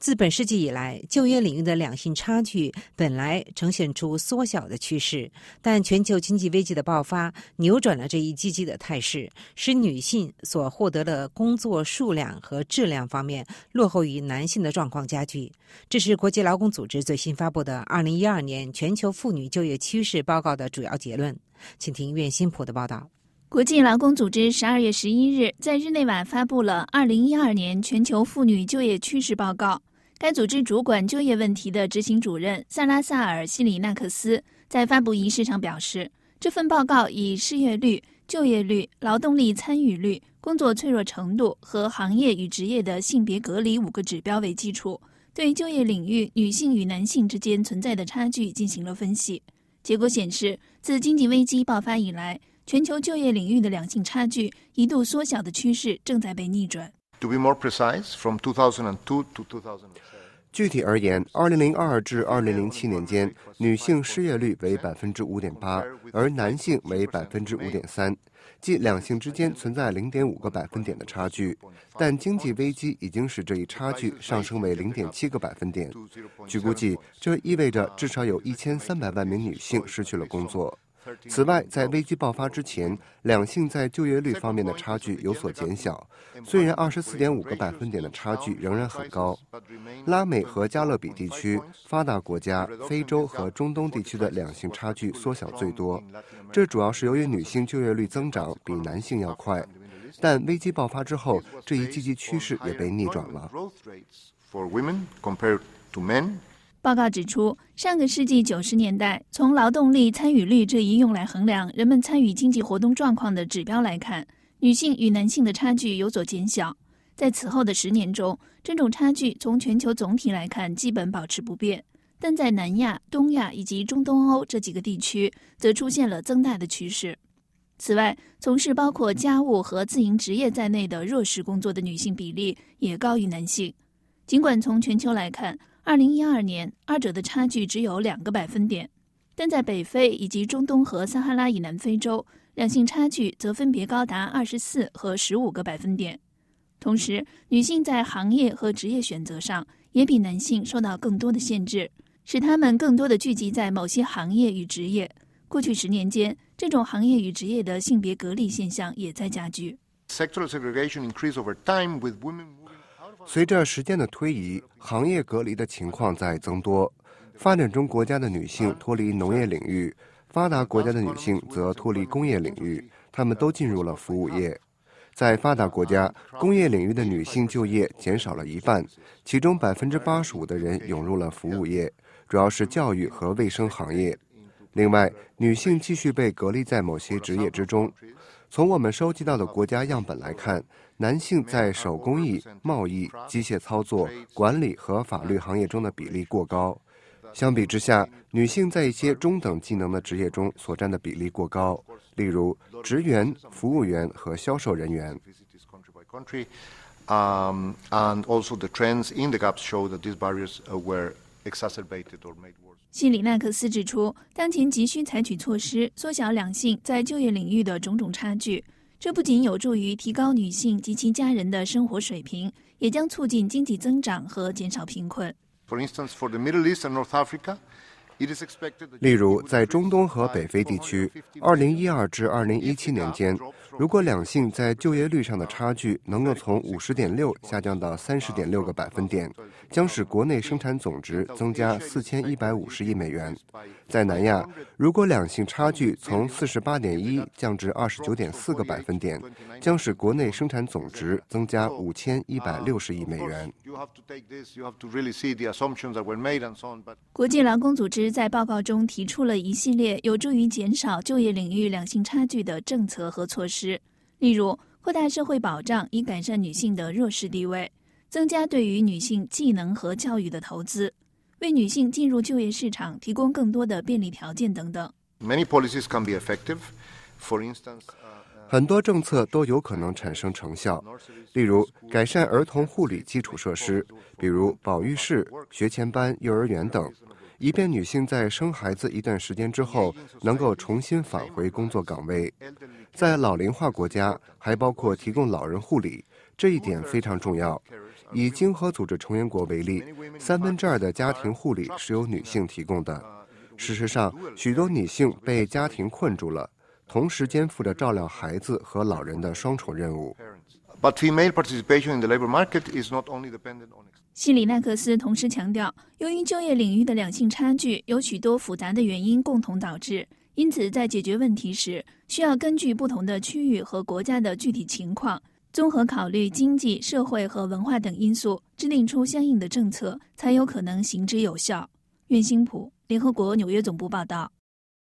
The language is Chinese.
自本世纪以来，就业领域的两性差距本来呈现出缩小的趋势，但全球经济危机的爆发扭转了这一积极的态势，使女性所获得的工作数量和质量方面落后于男性的状况加剧。这是国际劳工组织最新发布的2012年全球妇女就业趋势报告的主要结论。请听苑新普的报道。 国际劳工组织12月11日在日内瓦发布了2012年全球妇女就业趋势报告。该组织主管就业问题的执行主任萨拉萨尔·西里纳克斯在发布仪式上表示，这份报告以失业率、就业率、劳动力参与率、工作脆弱程度和行业与职业的性别隔离5个指标为基础，对就业领域女性与男性之间存在的差距进行了分析。结果显示，自经济危机爆发以来，全球就业领域的两性差距一度缩小的趋势正在被逆转。 To be more precise, from 2002 to 2007. 具体而言，2002至2007年间，女性失业率为 5.8%， 而男性为 5.3%， 即两性之间存在 0.5个百分点的差距。但经济危机已经使这一差距上升为 0.7个百分点。据估计，这意味着至少有1300万名女性失去了工作。此外，在危机爆发之前，两性在就业率方面的差距有所减小，虽然 24.5个百分点的差距仍然很高。拉美和加勒比地区、发达国家、非洲和中东地区的两性差距缩小最多，这主要是由于女性就业率增长比男性要快。但危机爆发之后，这一积极趋势也被逆转了。 报告指出，上个世纪90年代，从劳动力参与率这一用来衡量人们参与经济活动状况的指标来看，女性与男性的差距有所减小。在此后的10年中，这种差距从全球总体来看基本保持不变，但在南亚、东亚以及中东欧这几个地区，则出现了增大的趋势。此外，从事包括家务和自营职业在内的弱势工作的女性比例也高于男性。尽管从全球来看，2012年二者的差距只有2个百分点，但在北非以及中东和撒哈拉以南非洲，两性差距则分别高达24和15个百分点。同时，女性在行业和职业选择上也比男性受到更多的限制，使她们更多的聚集在某些行业与职业。过去10年间，这种行业与职业的性别隔离现象也在加剧。 随着时间的推移，行业隔离的情况在增多。发展中国家的女性脱离农业领域，发达国家的女性则脱离工业领域，她们都进入了服务业。在发达国家，工业领域的女性就业减少了一半，其中 85% 的人涌入了服务业，主要是教育和卫生行业。另外，女性继续被隔离在某些职业之中。从我们收集到的国家样本来看，男性在手工艺、贸易、机械操作、管理和法律行业中的比例过高。相比之下，女性在一些中等技能的职业中所占的比例过高，例如职员、服务员和销售人员。 西里纳克斯指出，当前急需采取措施，缩小两性在就业领域的种种差距。这不仅有助于提高女性及其家人的生活水平，也将促进经济增长和减少贫困。 例如，在中东和北非地区，2012至2017年间，如果两性在就业率上的差距能够从 50.6 下降到 30.6个百分点，将使国内生产总值增加4150亿美元。在南亚，如果两性差距从 48.1 降至 29.4 个百分点，将使国内生产总值增加5160亿美元。 国际劳工组织在报告中提出了一系列有助于减少就业领域两性差距的政策和措施，例如扩大社会保障以改善女性的弱势地位，增加对于女性技能和教育的投资，为女性进入就业市场提供更多的便利条件等等。 很多政策都有可能产生成效，例如改善儿童护理基础设施，比如保育室、学前班、幼儿园等，以便女性在生孩子一段时间之后能够重新返回工作岗位。在老龄化国家，还包括提供老人护理，这一点非常重要， 以经合组织成员国为例，2/3的家庭护理是由女性提供的。事实上，许多女性被家庭困住了，同时肩负着照料孩子和老人的双重任务。 But female participation in the labor market is not only dependent on. 希里奈克斯同时强调，由于就业领域的两性差距有许多复杂的原因共同导致，因此在解决问题时，需要根据不同的区域和国家的具体情况，综合考虑经济、社会和文化等因素，制定出相应的政策，才有可能行之有效。苑星普，联合国纽约总部报道。